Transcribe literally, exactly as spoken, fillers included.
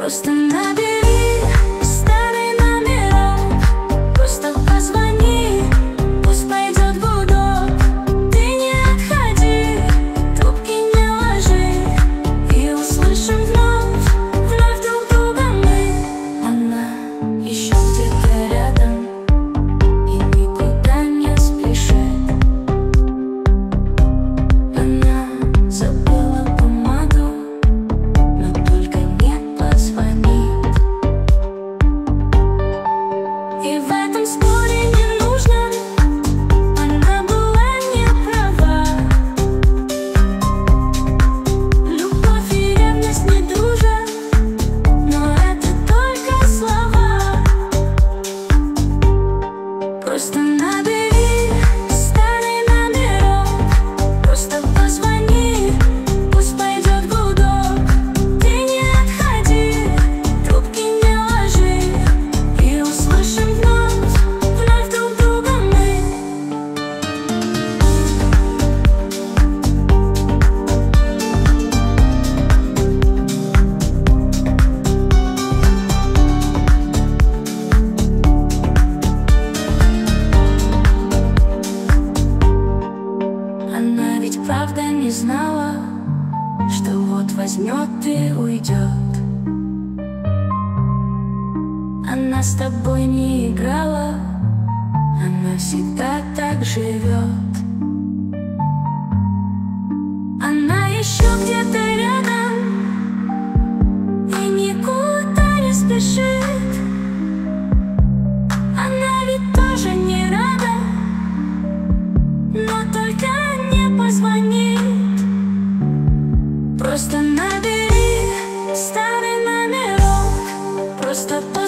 Просто набери старый номера, просто позвони, пусть пойдет гудок. Ты не отходи, трубки не ложи, и услышим вновь, вновь друг друга мы. Она еще где-то рядом и никуда не спешит. Она забыла помаду, но только не позвонит. И в этом споре не нужно, она была не права. Любовь и ревность не дружат, но это только слова. Просто набери старый номерок, просто позвони, пусть пойдет гудок. Ты не отходи, трубки не ложи, и услышим вновь, вновь друг друга мы. Она ведь правда не знала, что вот возьмет и уйдет. Она с тобой не играла, она всегда так живет. Она еще где-то рядом и никуда не спешит. Она ведь тоже не рада, но только не позвонит. Просто набери старый номерок, просто позвони.